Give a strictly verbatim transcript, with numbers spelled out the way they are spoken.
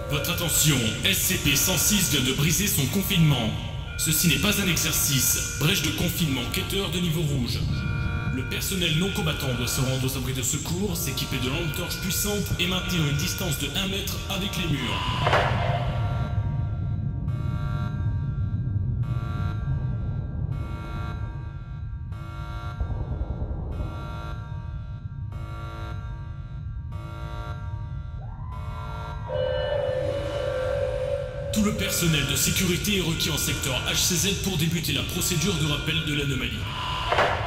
Votre attention, S C P cent six vient de briser son confinement. Ceci n'est pas un exercice. Brèche de confinement, quêteur de niveau rouge. Le personnel non combattant doit se rendre aux abris de secours, s'équiper de lampes torches puissantes et maintenir une distance de un mètre avec les murs. Tout le personnel de sécurité est requis en secteur H C Z pour débuter la procédure de rappel de l'anomalie.